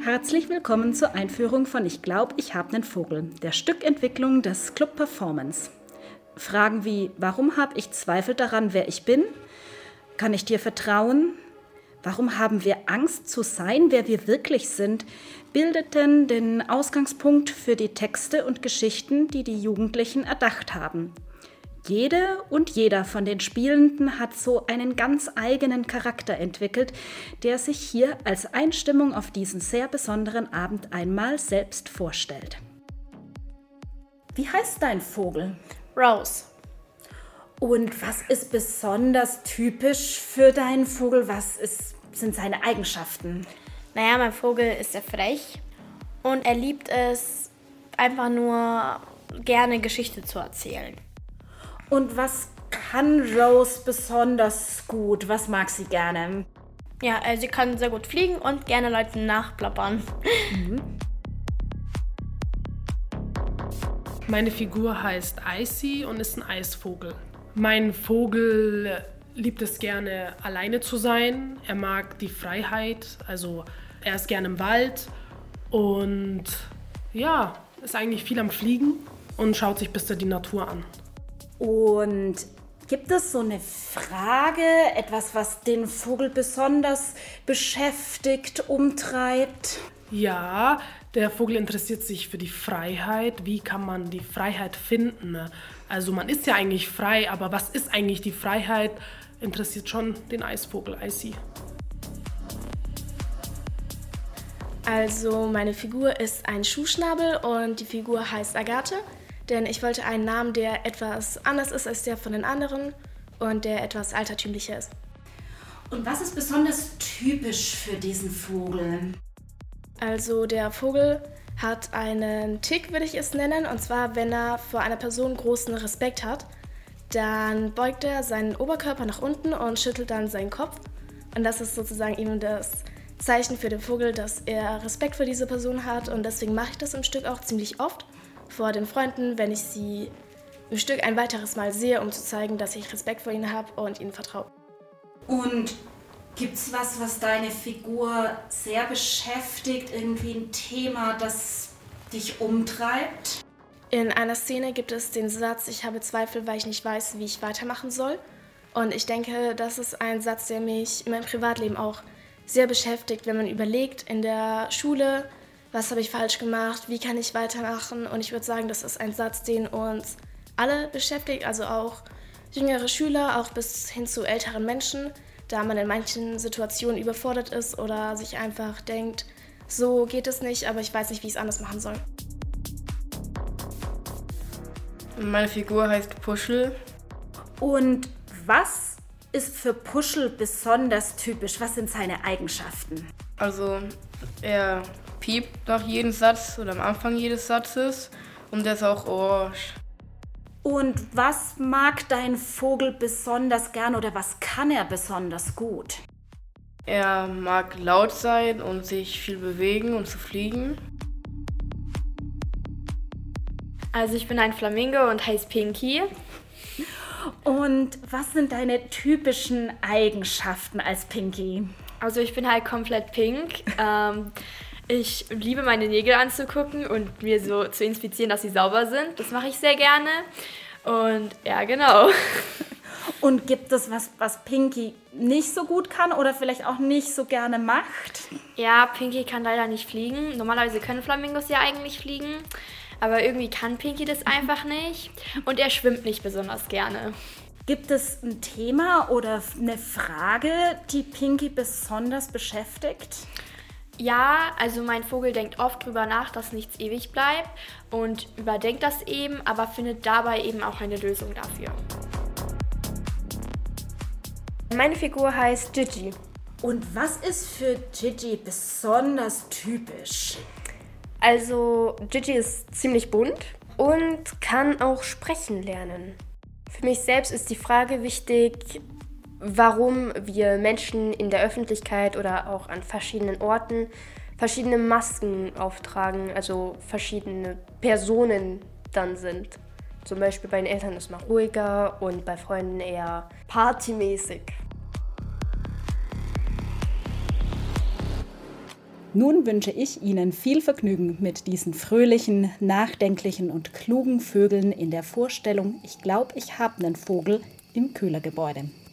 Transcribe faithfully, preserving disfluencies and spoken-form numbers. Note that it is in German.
Herzlich willkommen zur Einführung von Ich glaub, ich hab nen Vogel, der Stückentwicklung des Club Performance. Fragen wie, warum habe ich Zweifel daran, wer ich bin? Kann ich dir vertrauen? Warum haben wir Angst zu sein, wer wir wirklich sind, bildeten den Ausgangspunkt für die Texte und Geschichten, die die Jugendlichen erdacht haben. Jede und jeder von den Spielenden hat so einen ganz eigenen Charakter entwickelt, der sich hier als Einstimmung auf diesen sehr besonderen Abend einmal selbst vorstellt. Wie heißt dein Vogel? Rose. Und was ist besonders typisch für deinen Vogel? Was ist, sind seine Eigenschaften? Naja, mein Vogel ist sehr frech und er liebt es, einfach nur gerne Geschichte zu erzählen. Und was kann Rose besonders gut? Was mag sie gerne? Ja, also sie kann sehr gut fliegen und gerne Leuten nachplappern. Mhm. Meine Figur heißt Icy und ist ein Eisvogel. Mein Vogel liebt es gerne, alleine zu sein. Er mag die Freiheit, also er ist gerne im Wald und ja, ist eigentlich viel am Fliegen und schaut sich bis die Natur an. Und gibt es so eine Frage, etwas, was den Vogel besonders beschäftigt, umtreibt? Ja, der Vogel interessiert sich für die Freiheit. Wie kann man die Freiheit finden? Also man ist ja eigentlich frei, aber was ist eigentlich die Freiheit? Interessiert schon den Eisvogel, Icy. Also meine Figur ist ein Schuhschnabel und die Figur heißt Agathe. Denn ich wollte einen Namen, der etwas anders ist als der von den anderen und der etwas altertümlicher ist. Und was ist besonders typisch für diesen Vogel? Also der Vogel hat einen Tick, würde ich es nennen. Und zwar, wenn er vor einer Person großen Respekt hat, dann beugt er seinen Oberkörper nach unten und schüttelt dann seinen Kopf. Und das ist sozusagen ihm das Zeichen für den Vogel, dass er Respekt für diese Person hat. Und deswegen mache ich das im Stück auch ziemlich oft vor den Freunden, wenn ich sie im Stück ein weiteres Mal sehe, um zu zeigen, dass ich Respekt vor ihnen habe und ihnen vertraue. Und gibt's was, was deine Figur sehr beschäftigt, irgendwie ein Thema, das dich umtreibt? In einer Szene gibt es den Satz, ich habe Zweifel, weil ich nicht weiß, wie ich weitermachen soll. Und ich denke, das ist ein Satz, der mich in meinem Privatleben auch sehr beschäftigt, wenn man überlegt, in der Schule, was habe ich falsch gemacht, wie kann ich weitermachen? Und ich würde sagen, das ist ein Satz, den uns alle beschäftigt, also auch jüngere Schüler, auch bis hin zu älteren Menschen, da man in manchen Situationen überfordert ist oder sich einfach denkt, so geht es nicht, aber ich weiß nicht, wie ich es anders machen soll. Meine Figur heißt Puschel. Und was ist für Puschel besonders typisch? Was sind seine Eigenschaften? Also er piept nach jedem Satz oder am Anfang jedes Satzes und er ist auch orange. Und was mag dein Vogel besonders gern oder was kann er besonders gut? Er mag laut sein und sich viel bewegen und zu fliegen. Also ich bin ein Flamingo und heiße Pinky. Und was sind deine typischen Eigenschaften als Pinky? Also ich bin halt komplett pink. ähm, ich liebe meine Nägel anzugucken und mir so zu inspizieren, dass sie sauber sind. Das mache ich sehr gerne. Und ja, genau. Und gibt es was, was Pinky nicht so gut kann oder vielleicht auch nicht so gerne macht? Ja, Pinky kann leider nicht fliegen. Normalerweise können Flamingos ja eigentlich fliegen. Aber irgendwie kann Pinky das einfach nicht. Und er schwimmt nicht besonders gerne. Gibt es ein Thema oder eine Frage, die Pinky besonders beschäftigt? Ja, also mein Vogel denkt oft drüber nach, dass nichts ewig bleibt und überdenkt das eben, aber findet dabei eben auch eine Lösung dafür. Meine Figur heißt Gigi. Und was ist für Gigi besonders typisch? Also Gigi ist ziemlich bunt und kann auch sprechen lernen. Für mich selbst ist die Frage wichtig, warum wir Menschen in der Öffentlichkeit oder auch an verschiedenen Orten verschiedene Masken auftragen, also verschiedene Personen dann sind. Zum Beispiel bei den Eltern ist man ruhiger und bei Freunden eher partymäßig. Nun wünsche ich Ihnen viel Vergnügen mit diesen fröhlichen, nachdenklichen und klugen Vögeln in der Vorstellung Ich glaube, ich hab nen Vogel im Köhlergebäude.